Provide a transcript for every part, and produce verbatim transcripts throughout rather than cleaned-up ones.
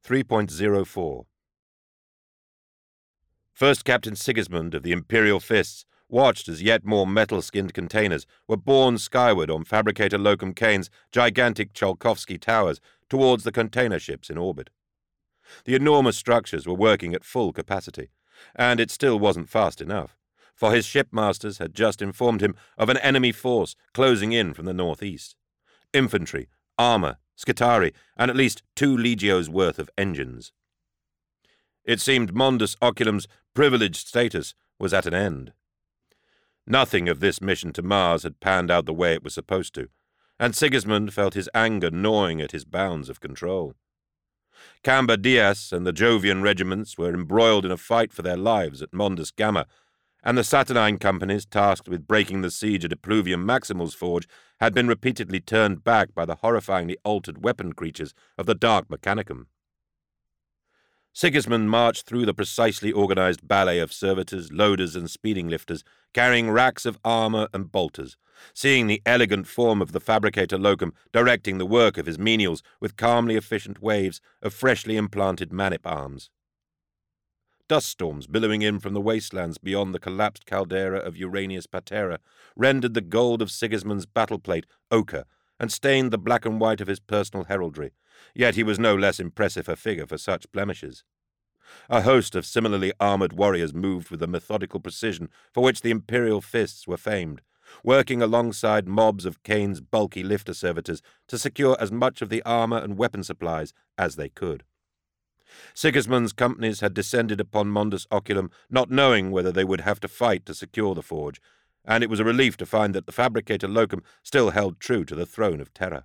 three point oh four. First Captain Sigismund of the Imperial Fists watched as yet more metal-skinned containers were borne skyward on Fabricator Locum Kane's gigantic Tsiolkovsky towers towards the container ships in orbit. The enormous structures were working at full capacity, and it still wasn't fast enough, for his shipmasters had just informed him of an enemy force closing in from the northeast. Infantry, armour, Skitarii, and at least two legios worth of engines. It seemed Mundus Oculum's privileged status was at an end. Nothing of this mission to Mars had panned out the way it was supposed to, and Sigismund felt his anger gnawing at his bounds of control. Camba Diaz and the Jovian regiments were embroiled in a fight for their lives at Mundus Gamma, and the Saturnine companies tasked with breaking the siege at Epluvium Maximal's forge had been repeatedly turned back by the horrifyingly altered weapon creatures of the Dark Mechanicum. Sigismund marched through the precisely organized ballet of servitors, loaders, and speeding lifters, carrying racks of armor and bolters, seeing the elegant form of the Fabricator Locum directing the work of his menials with calmly efficient waves of freshly implanted manip arms. Dust storms billowing in from the wastelands beyond the collapsed caldera of Uranius Patera rendered the gold of Sigismund's battleplate ochre and stained the black and white of his personal heraldry, yet he was no less impressive a figure for such blemishes. A host of similarly armoured warriors moved with the methodical precision for which the Imperial Fists were famed, working alongside mobs of Kane's bulky lifter servitors to secure as much of the armour and weapon supplies as they could. Sigismund's companies had descended upon Mundus Oculum not knowing whether they would have to fight to secure the forge, and it was a relief to find that the Fabricator Locum still held true to the throne of terror.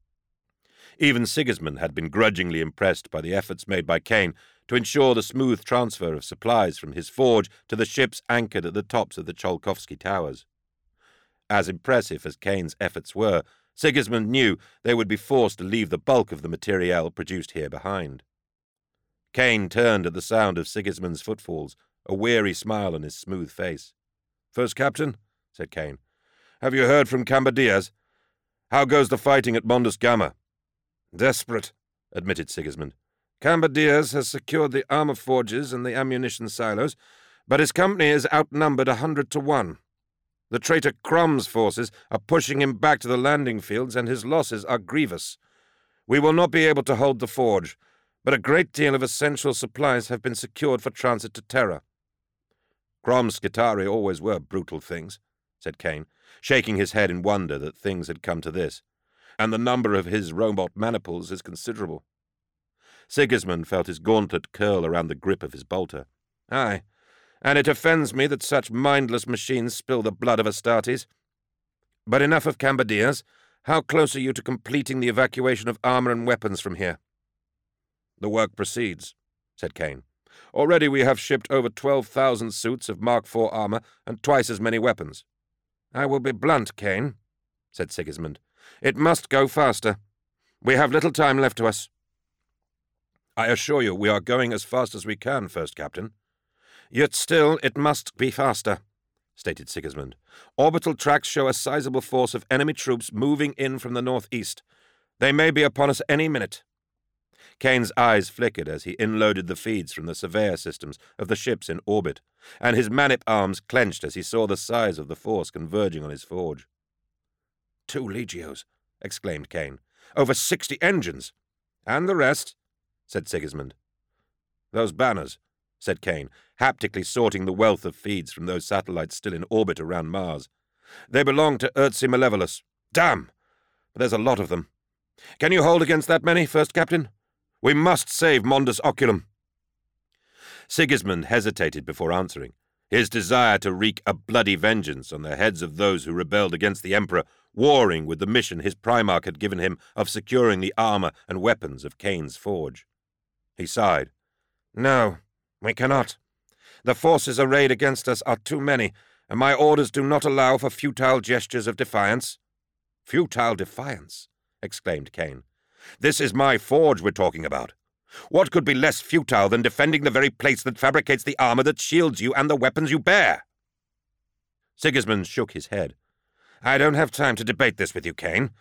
Even Sigismund had been grudgingly impressed by the efforts made by Kane to ensure the smooth transfer of supplies from his forge to the ships anchored at the tops of the Tsiolkovsky towers. As impressive as Kane's efforts were, Sigismund knew they would be forced to leave the bulk of the materiel produced here behind. Kane turned at the sound of Sigismund's footfalls, a weary smile on his smooth face. "First Captain," said Kane, "have you heard from Camba Diaz? How goes the fighting at Mundus Gamma?" "Desperate," admitted Sigismund. "Camba Diaz has secured the armour forges and the ammunition silos, but his company is outnumbered a hundred to one. The traitor Crom's forces are pushing him back to the landing fields, and his losses are grievous. We will not be able to hold the forge, but a great deal of essential supplies have been secured for transit to Terra." "Crom's Skitarii always were brutal things," said Kane, shaking his head in wonder that things had come to this, "and the number of his robot maniples is considerable." Sigismund felt his gauntlet curl around the grip of his bolter. "Aye, and it offends me that such mindless machines spill the blood of Astartes. But enough of Camba Diaz. How close are you to completing the evacuation of armour and weapons from here?" "The work proceeds," said Kane. "Already we have shipped over twelve thousand suits of Mark four armour and twice as many weapons." "I will be blunt, Kane," said Sigismund. "It must go faster. We have little time left to us." "I assure you we are going as fast as we can, First Captain." "Yet still it must be faster," stated Sigismund. "Orbital tracks show a sizable force of enemy troops moving in from the northeast. They may be upon us any minute." Kane's eyes flickered as he inloaded the feeds from the surveyor systems of the ships in orbit, and his manip arms clenched as he saw the size of the force converging on his forge. "Two legios," exclaimed Kane. "Over sixty engines." "And the rest," said Sigismund. "Those banners," said Kane, haptically sorting the wealth of feeds from those satellites still in orbit around Mars. "They belong to Urtzi Malevolus. Damn! But there's a lot of them. Can you hold against that many, First Captain? We must save Mundus Oculum." Sigismund hesitated before answering, his desire to wreak a bloody vengeance on the heads of those who rebelled against the Emperor, warring with the mission his Primarch had given him of securing the armour and weapons of Kane's forge. He sighed. "No, we cannot. The forces arrayed against us are too many, and my orders do not allow for futile gestures of defiance." "Futile defiance?" exclaimed Kane. "This is my forge we're talking about. What could be less futile than defending the very place that fabricates the armour that shields you and the weapons you bear?" Sigismund shook his head. "I don't have time to debate this with you, Kane.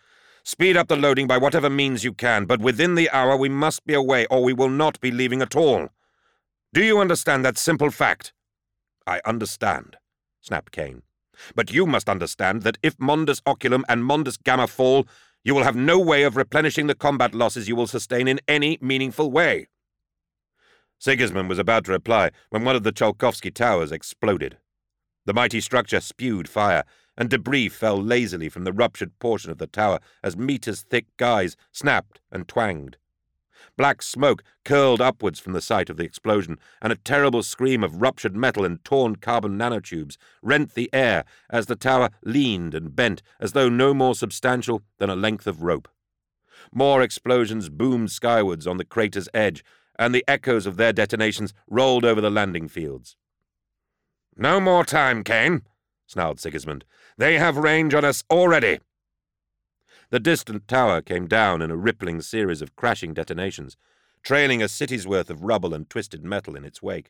Speed up the loading by whatever means you can, but within the hour we must be away, or we will not be leaving at all. Do you understand that simple fact?" "I understand," snapped Kane. "But you must understand that if Mondus Oculum and Mondus Gamma fall, you will have no way of replenishing the combat losses you will sustain in any meaningful way." Sigismund was about to reply when one of the Tsiolkovsky towers exploded. The mighty structure spewed fire, and debris fell lazily from the ruptured portion of the tower as meters-thick guys snapped and twanged. Black smoke curled upwards from the site of the explosion, and a terrible scream of ruptured metal and torn carbon nanotubes rent the air as the tower leaned and bent as though no more substantial than a length of rope. More explosions boomed skywards on the crater's edge, and the echoes of their detonations rolled over the landing fields. "No more time, Kane," snarled Sigismund. "They have range on us already." The distant tower came down in a rippling series of crashing detonations, trailing a city's worth of rubble and twisted metal in its wake.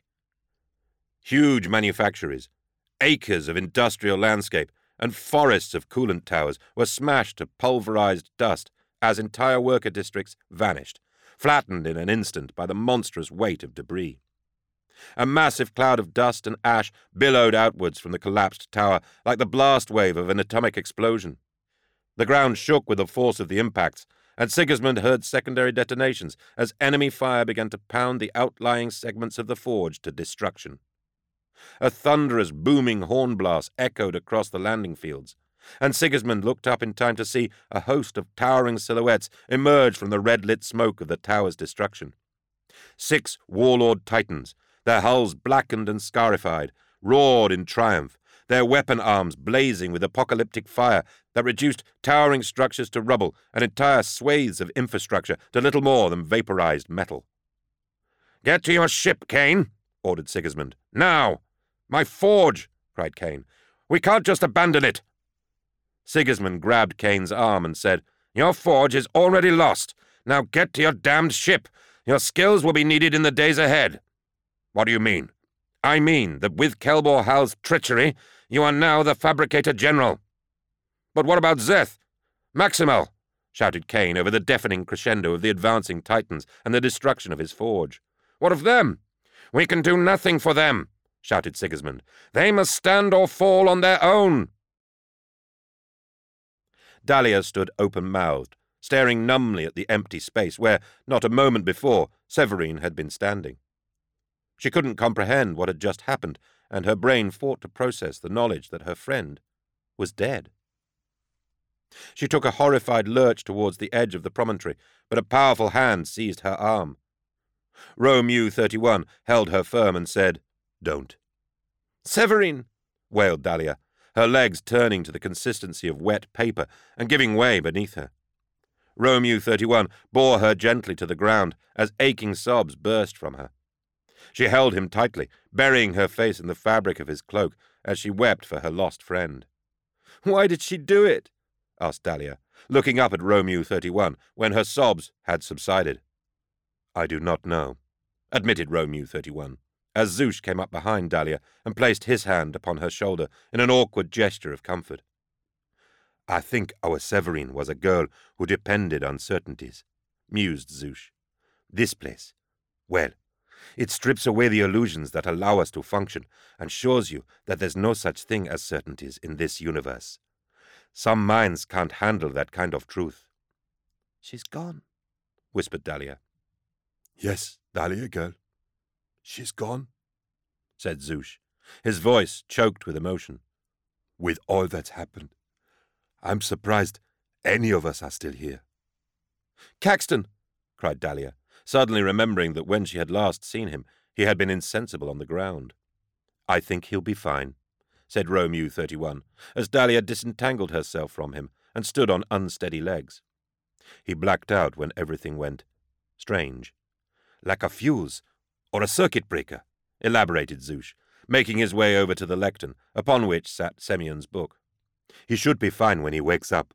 Huge manufactories, acres of industrial landscape, and forests of coolant towers were smashed to pulverized dust as entire worker districts vanished, flattened in an instant by the monstrous weight of debris. A massive cloud of dust and ash billowed outwards from the collapsed tower like the blast wave of an atomic explosion. The ground shook with the force of the impacts, and Sigismund heard secondary detonations as enemy fire began to pound the outlying segments of the forge to destruction. A thunderous, booming horn blast echoed across the landing fields, and Sigismund looked up in time to see a host of towering silhouettes emerge from the red-lit smoke of the tower's destruction. Six warlord titans, their hulls blackened and scarified, roared in triumph, their weapon arms blazing with apocalyptic fire that reduced towering structures to rubble and entire swathes of infrastructure to little more than vaporized metal. "Get to your ship, Kane," ordered Sigismund. "Now!" "My forge!" cried Kane. "We can't just abandon it." Sigismund grabbed Kane's arm and said, "Your forge is already lost. Now get to your damned ship. Your skills will be needed in the days ahead." "What do you mean?" "I mean that with Kelbor Hal's treachery, you are now the Fabricator General." "But what about Szeth?" "Maximal!" shouted Kane over the deafening crescendo of the advancing Titans and the destruction of his forge. "What of them?" "We can do nothing for them," shouted Sigismund. "They must stand or fall on their own." Dahlia stood open-mouthed, staring numbly at the empty space where, not a moment before, Severine had been standing. She couldn't comprehend what had just happened, and her brain fought to process the knowledge that her friend was dead. She took a horrified lurch towards the edge of the promontory, but a powerful hand seized her arm. Romeu thirty-one held her firm and said, "Don't." "Severine!" wailed Dahlia, her legs turning to the consistency of wet paper and giving way beneath her. Romeu thirty-one bore her gently to the ground as aching sobs burst from her. She held him tightly, burying her face in the fabric of his cloak as she wept for her lost friend. "Why did she do it?" asked Dahlia, looking up at Romeu thirty-one when her sobs had subsided. "I do not know," admitted Romeu thirty-one, as Zouche came up behind Dahlia and placed his hand upon her shoulder in an awkward gesture of comfort. "I think our Severine was a girl who depended on certainties," mused Zouche. "This place, well, it strips away the illusions that allow us to function and shows you that there's no such thing as certainties in this universe. Some minds can't handle that kind of truth." "She's gone," whispered Dahlia. "Yes, Dahlia, girl. She's gone," said Zouche, his voice choked with emotion. "With all that's happened, I'm surprised any of us are still here." "Caxton!" cried Dahlia, suddenly remembering that when she had last seen him, he had been insensible on the ground. "I think he'll be fine," said Romeu thirty-one, as Dahlia disentangled herself from him and stood on unsteady legs. "He blacked out when everything went strange." "Like a fuse, or a circuit breaker," elaborated Zouche, making his way over to the lectern, upon which sat Semyon's book. "He should be fine when he wakes up."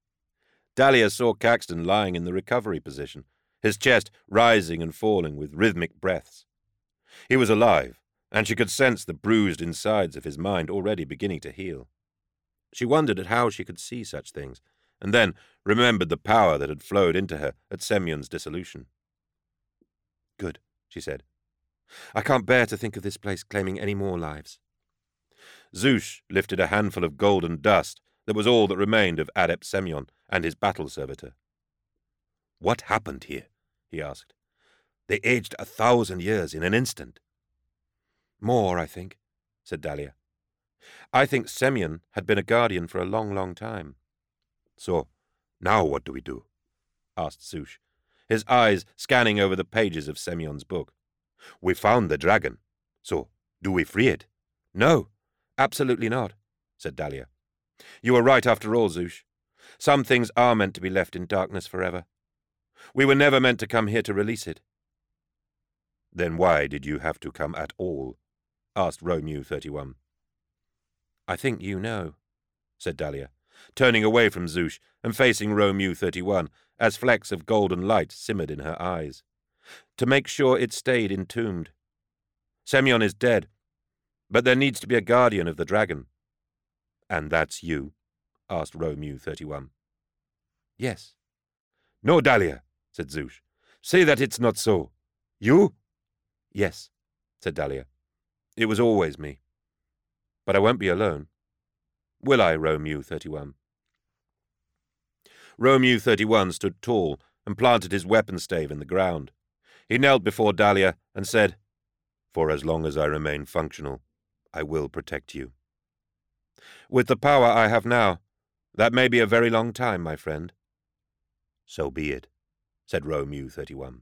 Dahlia saw Caxton lying in the recovery position, his chest rising and falling with rhythmic breaths. He was alive, and she could sense the bruised insides of his mind already beginning to heal. She wondered at how she could see such things, and then remembered the power that had flowed into her at Semyon's dissolution. Good, she said. I can't bear to think of this place claiming any more lives. Zouche lifted a handful of golden dust that was all that remained of Adept Semyon and his battle servitor. What happened here? He asked. They aged a thousand years in an instant. More, I think, said Dahlia. I think Semyon had been a guardian for a long, long time. So, now what do we do? Asked Zouche, his eyes scanning over the pages of Semyon's book. We found the dragon. So, do we free it? No, absolutely not, said Dahlia. You were right after all, Zouche. Some things are meant to be left in darkness forever. We were never meant to come here to release it. Then why did you have to come at all? Asked Romeu thirty-one. I think you know, said Dahlia, turning away from Zouche and facing Romeu thirty-one as flecks of golden light simmered in her eyes. To make sure it stayed entombed. Semyon is dead, but there needs to be a guardian of the dragon. And that's you? Asked Romeu thirty-one. Yes. No, Dahlia, said Zouche. Say that it's not so. You? Yes, said Dahlia. It was always me. But I won't be alone. Will I, Romeu thirty-one? Romeu thirty-one stood tall and planted his weapon stave in the ground. He knelt before Dahlia and said, For as long as I remain functional, I will protect you. With the power I have now, that may be a very long time, my friend. So be it, said Romeu thirty-one.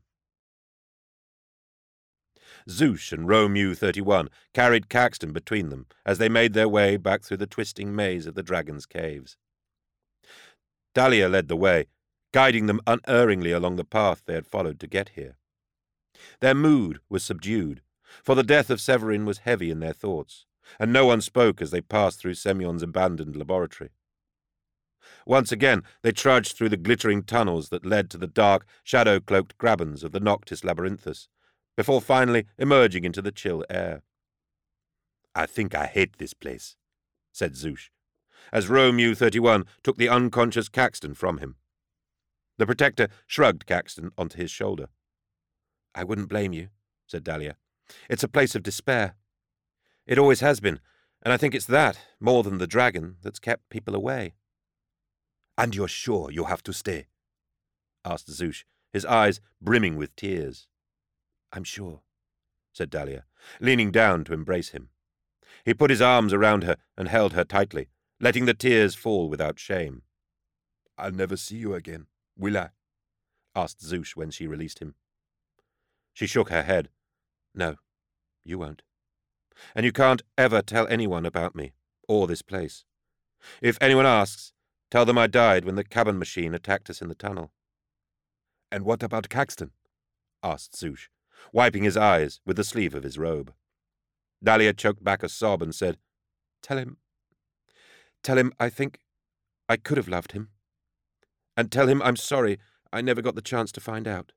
Zouche and Romeu thirty-one carried Caxton between them as they made their way back through the twisting maze of the dragon's caves. Dahlia led the way, guiding them unerringly along the path they had followed to get here. Their mood was subdued, for the death of Severin was heavy in their thoughts, and no one spoke as they passed through Semyon's abandoned laboratory. Once again they trudged through the glittering tunnels that led to the dark, shadow-cloaked grabens of the Noctis Labyrinthus, before finally emerging into the chill air. I think I hate this place, said Zouche, as Romeu thirty-one took the unconscious Caxton from him. The Protector shrugged Caxton onto his shoulder. I wouldn't blame you, said Dahlia. It's a place of despair. It always has been, and I think it's that, more than the dragon, that's kept people away. And you're sure you have to stay? Asked Zouche, his eyes brimming with tears. I'm sure, said Dahlia, leaning down to embrace him. He put his arms around her and held her tightly, letting the tears fall without shame. I'll never see you again, will I? Asked Zouche when she released him. She shook her head. No, you won't. And you can't ever tell anyone about me, or this place. If anyone asks, tell them I died when the cabin machine attacked us in the tunnel. And what about Caxton? Asked Zouche, wiping his eyes with the sleeve of his robe. Dahlia choked back a sob and said, Tell him, tell him I think I could have loved him. And tell him I'm sorry I never got the chance to find out.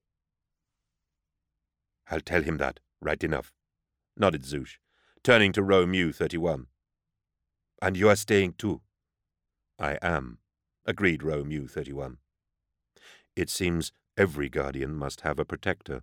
I'll tell him that, right enough, nodded Zouche, turning to Romeu thirty-one. And you are staying too? I am, agreed Romeu thirty-one. It seems every guardian must have a protector.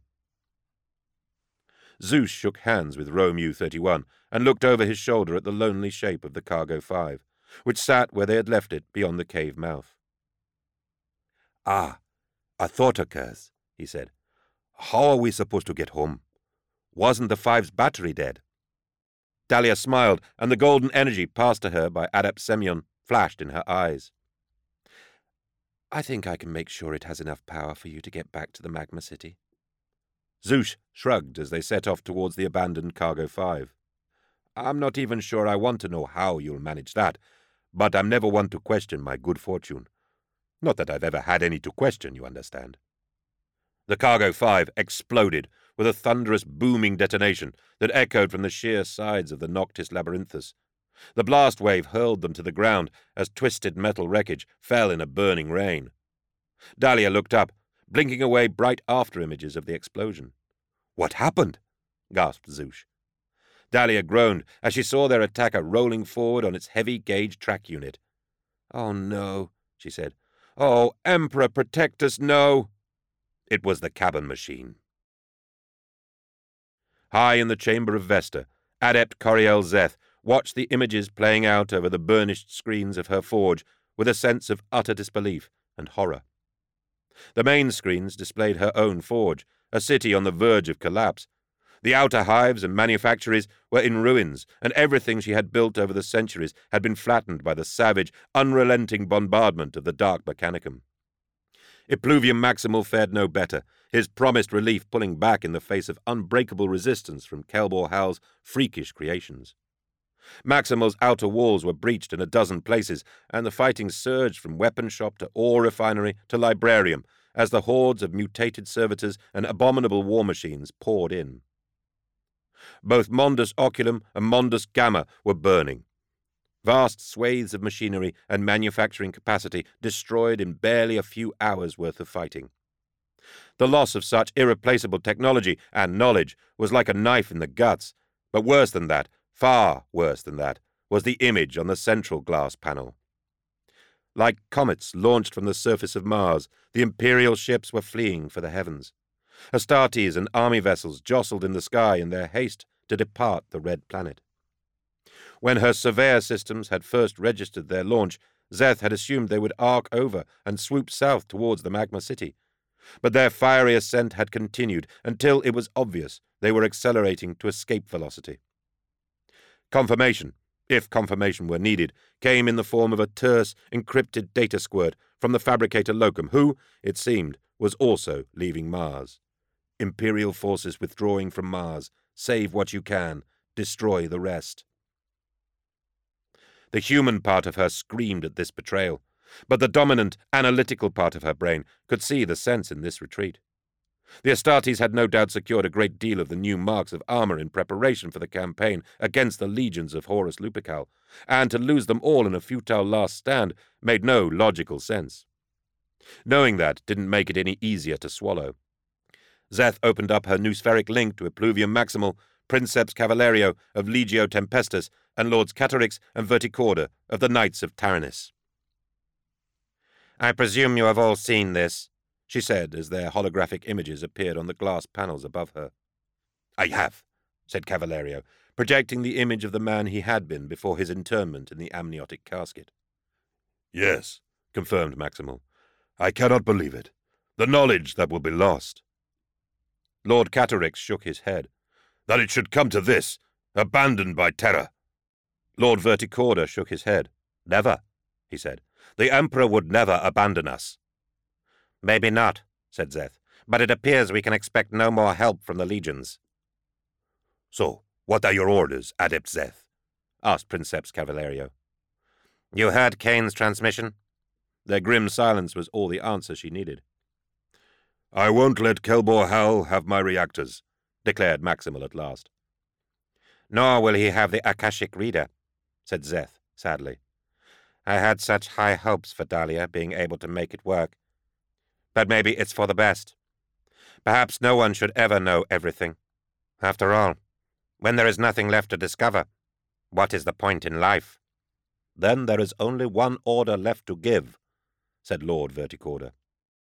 Zouche shook hands with Romeu thirty-one and looked over his shoulder at the lonely shape of the Cargo Five, which sat where they had left it beyond the cave mouth. Ah, a thought occurs, he said. How are we supposed to get home? Wasn't the Five's battery dead? Dahlia smiled, and the golden energy passed to her by Adept Semyon flashed in her eyes. I think I can make sure it has enough power for you to get back to the Magma City. Zouche shrugged as they set off towards the abandoned Cargo Five. I'm not even sure I want to know how you'll manage that, but I'm never one to question my good fortune. Not that I've ever had any to question, you understand. The Cargo Five exploded with a thunderous booming detonation that echoed from the sheer sides of the Noctis Labyrinthus. The blast wave hurled them to the ground as twisted metal wreckage fell in a burning rain. Dahlia looked up, blinking away bright after-images of the explosion. What happened? Gasped Zouche. Dahlia groaned as she saw their attacker rolling forward on its heavy-gauge track unit. Oh, no, she said. Oh, Emperor, protect us, no! It was the cabin machine. High in the chamber of Vesta, Adept Coriel Zeth watched the images playing out over the burnished screens of her forge with a sense of utter disbelief and horror. The main screens displayed her own forge, a city on the verge of collapse. The outer hives and manufactories were in ruins, and everything she had built over the centuries had been flattened by the savage, unrelenting bombardment of the Dark Mechanicum. Impluvium Maximal fared no better, his promised relief pulling back in the face of unbreakable resistance from Kelbor Hal's freakish creations. Maximal's outer walls were breached in a dozen places, and the fighting surged from weapon shop to ore refinery to librarium as the hordes of mutated servitors and abominable war machines poured in. Both Mondus Oculum and Mondus Gamma were burning. Vast swathes of machinery and manufacturing capacity destroyed in barely a few hours' worth of fighting. The loss of such irreplaceable technology and knowledge was like a knife in the guts, but worse than that, far worse than that, was the image on the central glass panel. Like comets launched from the surface of Mars, the Imperial ships were fleeing for the heavens. Astartes and army vessels jostled in the sky in their haste to depart the red planet. When her surveyor systems had first registered their launch, Zeth had assumed they would arc over and swoop south towards the Magma City. But their fiery ascent had continued until it was obvious they were accelerating to escape velocity. Confirmation, if confirmation were needed, came in the form of a terse, encrypted data squirt from the Fabricator Locum, who, it seemed, was also leaving Mars. Imperial forces withdrawing from Mars. Save what you can. Destroy the rest. The human part of her screamed at this betrayal, but the dominant, analytical part of her brain could see the sense in this retreat. The Astartes had no doubt secured a great deal of the new marks of armor in preparation for the campaign against the legions of Horus Lupercal, and to lose them all in a futile last stand made no logical sense. Knowing that didn't make it any easier to swallow. Zeth opened up her noospheric link to Impluvium Maximal, Princeps Cavalerio of Legio Tempestus, and Lords Catarix and Verticorda of the Knights of Taranis. "I presume you have all seen this," she said as their holographic images appeared on the glass panels above her. "I have," said Cavalerio, projecting the image of the man he had been before his internment in the amniotic casket. "Yes," confirmed Maximal. "I cannot believe it. The knowledge that will be lost." Lord Catarix shook his head. "That it should come to this, abandoned by Terra." Lord Verticorda shook his head. "Never," he said. "The Emperor would never abandon us." "Maybe not," said Zeth, "but it appears we can expect no more help from the legions." "So, what are your orders, Adept Zeth?" asked Princeps Cavalerio. "You heard Kane's transmission?" Their grim silence was all the answer she needed. "I won't let Kelbor Hal have my reactors," declared Maximal at last. "Nor will he have the Akashic Reader," said Zeth sadly. "I had such high hopes for Dahlia being able to make it work. But maybe it's for the best. Perhaps no one should ever know everything. After all, when there is nothing left to discover, what is the point in life?" "Then there is only one order left to give," said Lord Verticorda.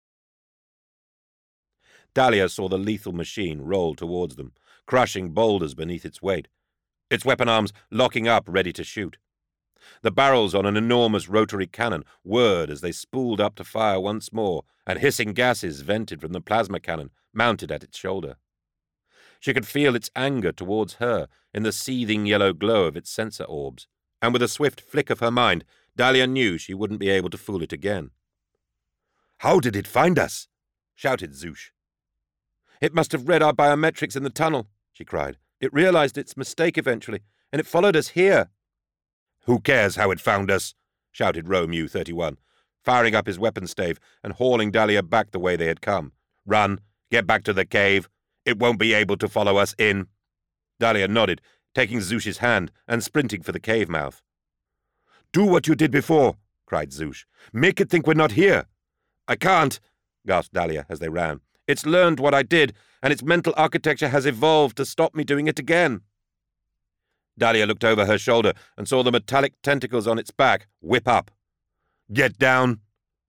Dahlia saw the lethal machine roll towards them, crushing boulders beneath its weight, its weapon arms locking up ready to shoot. The barrels on an enormous rotary cannon whirred as they spooled up to fire once more, and hissing gases vented from the plasma cannon mounted at its shoulder. She could feel its anger towards her in the seething yellow glow of its sensor orbs, and with a swift flick of her mind, Dahlia knew she wouldn't be able to fool it again. "How did it find us?" shouted Zouche. "It must have read our biometrics in the tunnel," she cried. "It realized its mistake eventually, and it followed us here." "Who cares how it found us?" shouted Romeu thirty-one, firing up his weapon stave and hauling Dahlia back the way they had come. "Run! Get back to the cave! It won't be able to follow us in!" Dahlia nodded, taking Zouche's hand and sprinting for the cave mouth. "Do what you did before!" cried Zouche. "Make it think we're not here!" "I can't!" gasped Dahlia as they ran. "It's learned what I did, and its mental architecture has evolved to stop me doing it again." Dahlia looked over her shoulder and saw the metallic tentacles on its back whip up. "Get down!"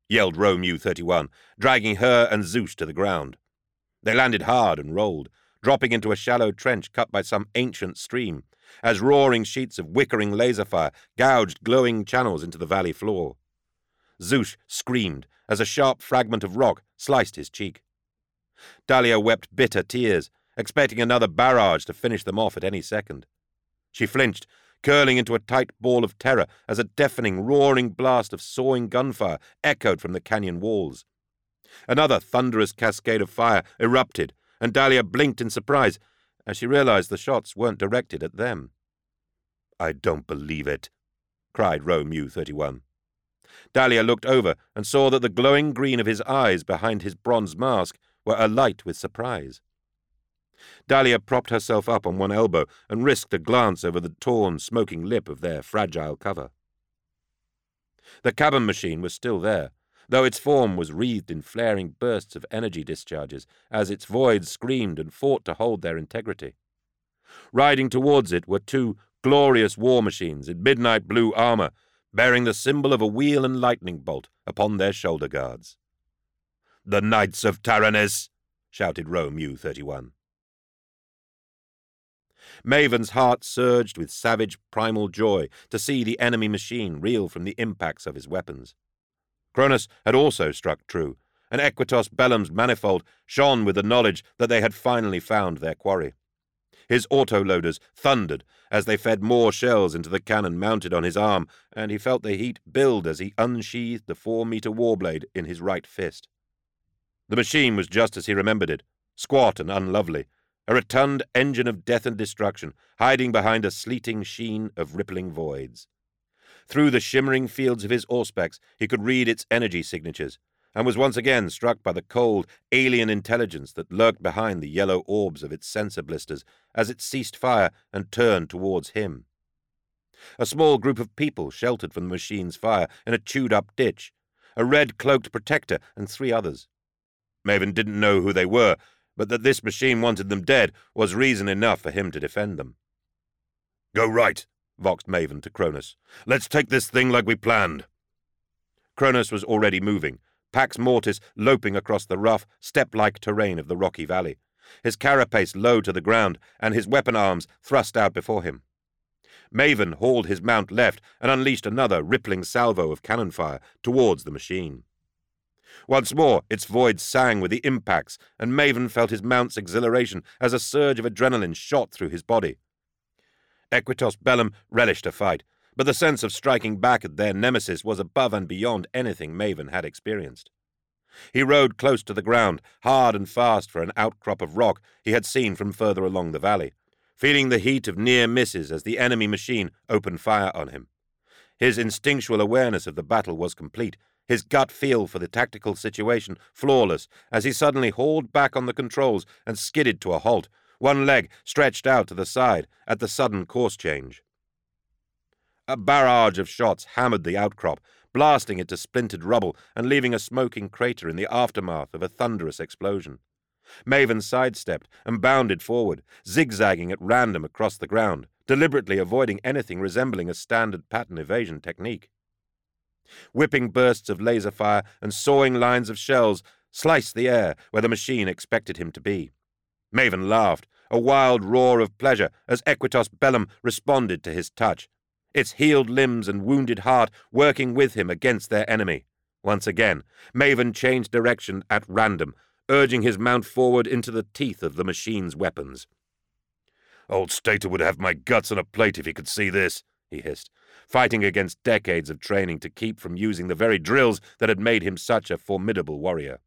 yelled Romeo thirty-one, dragging her and Zeus to the ground. They landed hard and rolled, dropping into a shallow trench cut by some ancient stream, as roaring sheets of wickering laser fire gouged glowing channels into the valley floor. Zeus screamed as a sharp fragment of rock sliced his cheek. Dahlia wept bitter tears, expecting another barrage to finish them off at any second. She flinched, curling into a tight ball of terror as a deafening, roaring blast of sawing gunfire echoed from the canyon walls. Another thunderous cascade of fire erupted, and Dahlia blinked in surprise as she realized the shots weren't directed at them. "I don't believe it," cried Romeo thirty-one. Dahlia looked over and saw that the glowing green of his eyes behind his bronze mask were alight with surprise. Dahlia propped herself up on one elbow and risked a glance over the torn, smoking lip of their fragile cover. The cabin machine was still there, though its form was wreathed in flaring bursts of energy discharges as its voids screamed and fought to hold their integrity. Riding towards it were two glorious war machines in midnight blue armor, bearing the symbol of a wheel and lightning bolt upon their shoulder guards. "The Knights of Taranis!" shouted Romeo thirty-one. Maven's heart surged with savage primal joy to see the enemy machine reel from the impacts of his weapons. Cronus had also struck true, and Equitos Bellum's manifold shone with the knowledge that they had finally found their quarry. His autoloaders thundered as they fed more shells into the cannon mounted on his arm, and he felt the heat build as he unsheathed the four-meter warblade in his right fist. The machine was just as he remembered it, squat and unlovely, a rotund engine of death and destruction, hiding behind a sleeting sheen of rippling voids. Through the shimmering fields of his auspex he could read its energy signatures, and was once again struck by the cold, alien intelligence that lurked behind the yellow orbs of its sensor blisters as it ceased fire and turned towards him. A small group of people sheltered from the machine's fire in a chewed-up ditch, a red-cloaked protector and three others. Maven didn't know who they were, but that this machine wanted them dead was reason enough for him to defend them. "Go right," voxed Maven to Cronus. "Let's take this thing like we planned." Cronus was already moving, Pax Mortis loping across the rough, step-like terrain of the rocky valley, his carapace low to the ground and his weapon arms thrust out before him. Maven hauled his mount left and unleashed another rippling salvo of cannon fire towards the machine. Once more its void sang with the impacts, and Maven felt his mount's exhilaration as a surge of adrenaline shot through his body. Equitos Bellum relished a fight, but the sense of striking back at their nemesis was above and beyond anything Maven had experienced. He rode close to the ground, hard and fast for an outcrop of rock he had seen from further along the valley, feeling the heat of near misses as the enemy machine opened fire on him. His instinctual awareness of the battle was complete, his gut feel for the tactical situation flawless, as he suddenly hauled back on the controls and skidded to a halt, one leg stretched out to the side at the sudden course change. A barrage of shots hammered the outcrop, blasting it to splintered rubble and leaving a smoking crater in the aftermath of a thunderous explosion. Maven sidestepped and bounded forward, zigzagging at random across the ground, deliberately avoiding anything resembling a standard pattern evasion technique. Whipping bursts of laser fire and sawing lines of shells sliced the air where the machine expected him to be. Maven laughed, a wild roar of pleasure as Equitos Bellum responded to his touch, its healed limbs and wounded heart working with him against their enemy. Once again, Maven changed direction at random, urging his mount forward into the teeth of the machine's weapons. "Old Stater would have my guts on a plate if he could see this," he hissed, fighting against decades of training to keep from using the very drills that had made him such a formidable warrior.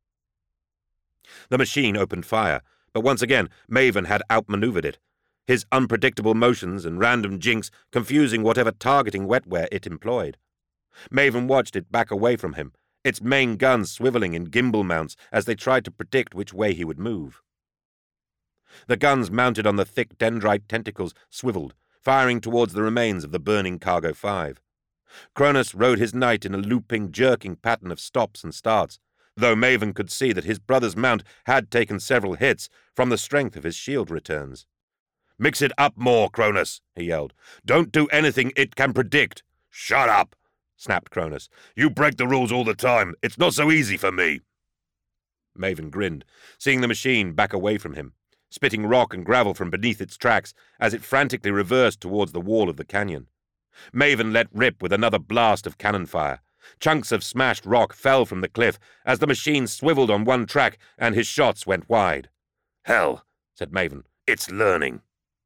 The machine opened fire, but once again Maven had outmaneuvered it, his unpredictable motions and random jinks confusing whatever targeting wetware it employed. Maven watched it back away from him, its main guns swiveling in gimbal mounts as they tried to predict which way he would move. The guns mounted on the thick dendrite tentacles swiveled, firing towards the remains of the burning Cargo five. Cronus rode his knight in a looping, jerking pattern of stops and starts, though Maven could see that his brother's mount had taken several hits from the strength of his shield returns. "Mix it up more, Cronus," he yelled. "Don't do anything it can predict." "Shut up," snapped Cronus. "You break the rules all the time. It's not so easy for me." Maven grinned, seeing the machine back away from him, spitting rock and gravel from beneath its tracks as it frantically reversed towards the wall of the canyon. Maven let rip with another blast of cannon fire. Chunks of smashed rock fell from the cliff as the machine swiveled on one track and his shots went wide. "Hell," said Maven. "It's learning."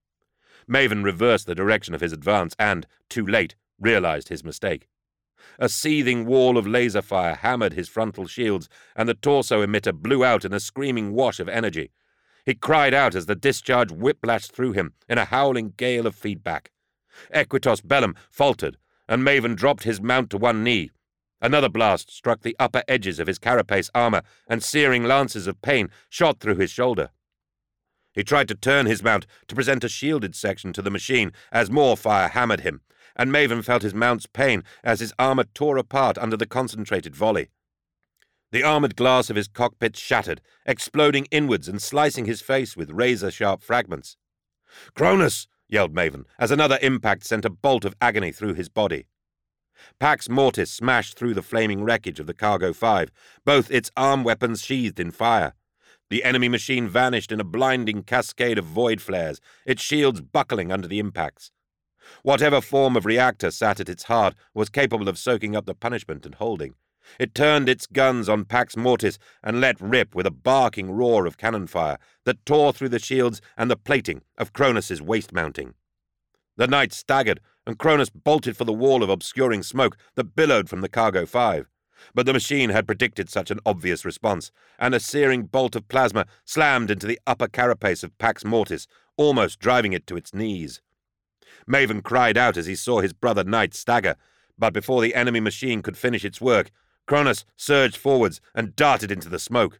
Maven reversed the direction of his advance and, too late, realized his mistake. A seething wall of laser fire hammered his frontal shields, and the torso emitter blew out in a screaming wash of energy. He cried out as the discharge whiplashed through him in a howling gale of feedback. Equitos Bellum faltered, and Maven dropped his mount to one knee. Another blast struck the upper edges of his carapace armor, and searing lances of pain shot through his shoulder. He tried to turn his mount to present a shielded section to the machine as more fire hammered him, and Maven felt his mount's pain as his armor tore apart under the concentrated volley. The armored glass of his cockpit shattered, exploding inwards and slicing his face with razor-sharp fragments. "Cronus!" yelled Maven, as another impact sent a bolt of agony through his body. Pax Mortis smashed through the flaming wreckage of the Cargo five, both its arm weapons sheathed in fire. The enemy machine vanished in a blinding cascade of void flares, its shields buckling under the impacts. Whatever form of reactor sat at its heart was capable of soaking up the punishment and holding. It turned its guns on Pax Mortis and let rip with a barking roar of cannon fire that tore through the shields and the plating of Cronus's waist mounting. The knight staggered, and Cronus bolted for the wall of obscuring smoke that billowed from the Cargo five. But the machine had predicted such an obvious response, and a searing bolt of plasma slammed into the upper carapace of Pax Mortis, almost driving it to its knees. Maven cried out as he saw his brother knight stagger, but before the enemy machine could finish its work, Cronus surged forwards and darted into the smoke.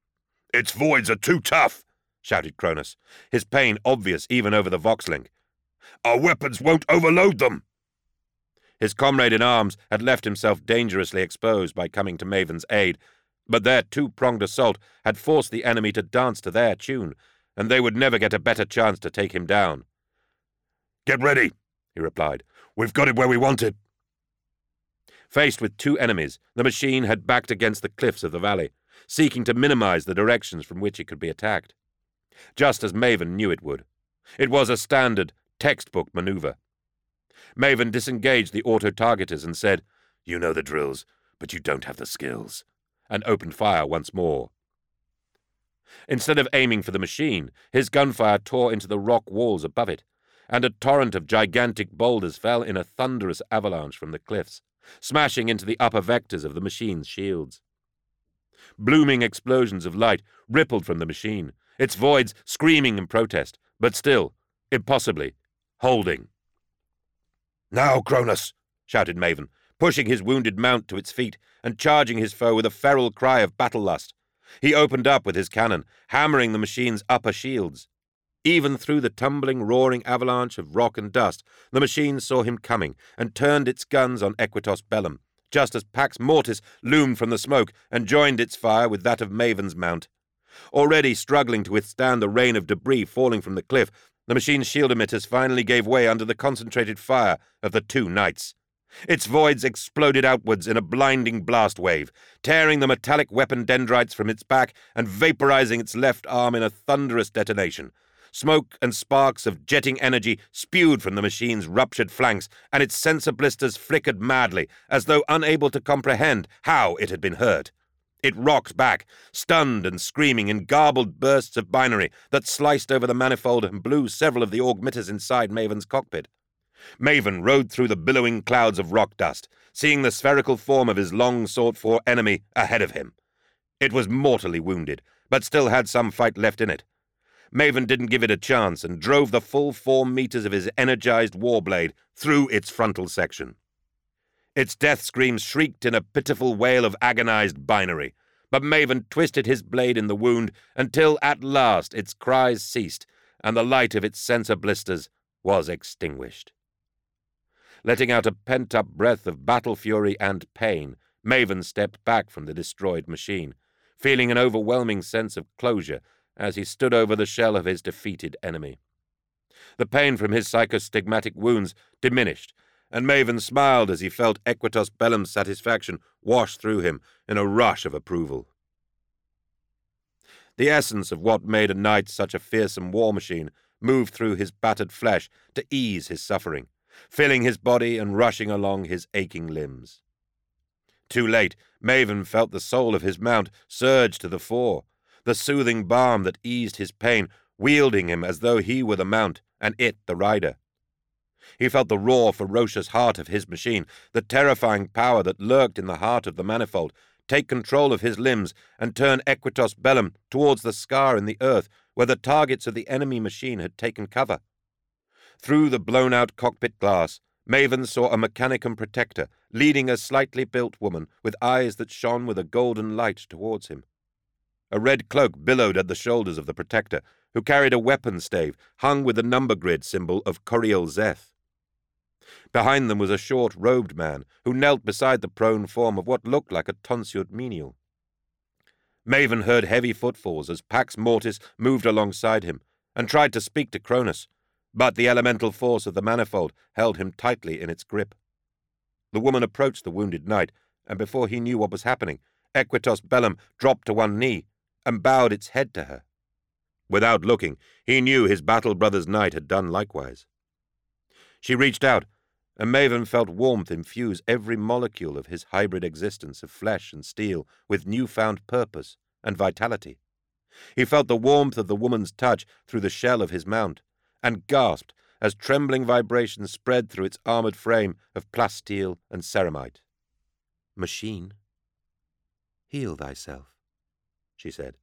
"Its voids are too tough," shouted Cronus, his pain obvious even over the Voxlink. "Our weapons won't overload them." His comrade in arms had left himself dangerously exposed by coming to Maven's aid, but their two-pronged assault had forced the enemy to dance to their tune, and they would never get a better chance to take him down. "Get ready," he replied. "We've got it where we want it." Faced with two enemies, the machine had backed against the cliffs of the valley, seeking to minimize the directions from which it could be attacked. Just as Maven knew it would. It was a standard, textbook maneuver. Maven disengaged the auto-targeters and said, "You know the drills, but you don't have the skills," and opened fire once more. Instead of aiming for the machine, his gunfire tore into the rock walls above it, and a torrent of gigantic boulders fell in a thunderous avalanche from the cliffs, smashing into the upper vectors of the machine's shields. Blooming explosions of light rippled from the machine, its voids screaming in protest, but still, impossibly, holding. "Now, Cronus!" shouted Maven, pushing his wounded mount to its feet and charging his foe with a feral cry of battle lust. He opened up with his cannon, hammering the machine's upper shields. Even through the tumbling, roaring avalanche of rock and dust, the machine saw him coming and turned its guns on Equitos Bellum, just as Pax Mortis loomed from the smoke and joined its fire with that of Maven's mount. Already struggling to withstand the rain of debris falling from the cliff, the machine's shield emitters finally gave way under the concentrated fire of the two knights. Its voids exploded outwards in a blinding blast wave, tearing the metallic weapon dendrites from its back and vaporizing its left arm in a thunderous detonation. Smoke and sparks of jetting energy spewed from the machine's ruptured flanks, and its sensor blisters flickered madly, as though unable to comprehend how it had been hurt. It rocked back, stunned and screaming in garbled bursts of binary that sliced over the manifold and blew several of the augmitters inside Maven's cockpit. Maven rode through the billowing clouds of rock dust, seeing the spherical form of his long-sought-for enemy ahead of him. It was mortally wounded, but still had some fight left in it. Maven didn't give it a chance and drove the full four meters of his energized warblade through its frontal section. Its death screams shrieked in a pitiful wail of agonized binary, but Maven twisted his blade in the wound until at last its cries ceased and the light of its sensor blisters was extinguished. Letting out a pent-up breath of battle fury and pain, Maven stepped back from the destroyed machine, feeling an overwhelming sense of closure as he stood over the shell of his defeated enemy. The pain from his psychostigmatic wounds diminished, and Maven smiled as he felt Equitos Bellum's satisfaction wash through him in a rush of approval. The essence of what made a knight such a fearsome war machine moved through his battered flesh to ease his suffering, filling his body and rushing along his aching limbs. Too late, Maven felt the soul of his mount surge to the fore, the soothing balm that eased his pain, wielding him as though he were the mount and it the rider. He felt the raw, ferocious heart of his machine, the terrifying power that lurked in the heart of the manifold, take control of his limbs and turn Equitos Bellum towards the scar in the earth where the targets of the enemy machine had taken cover. Through the blown-out cockpit glass, Maven saw a Mechanicum Protector leading a slightly built woman with eyes that shone with a golden light towards him. A red cloak billowed at the shoulders of the Protector, who carried a weapon stave hung with the number grid symbol of Coriel Zeth. Behind them was a short-robed man who knelt beside the prone form of what looked like a tonsured menial. Maven heard heavy footfalls as Pax Mortis moved alongside him and tried to speak to Cronus, but the elemental force of the manifold held him tightly in its grip. The woman approached the wounded knight, and before he knew what was happening, Equitos Bellum dropped to one knee and bowed its head to her. Without looking, he knew his battle brother's knight had done likewise. She reached out, and Maven felt warmth infuse every molecule of his hybrid existence of flesh and steel with newfound purpose and vitality. He felt the warmth of the woman's touch through the shell of his mount, and gasped as trembling vibrations spread through its armored frame of plasteel and ceramite. "Machine, heal thyself," she said.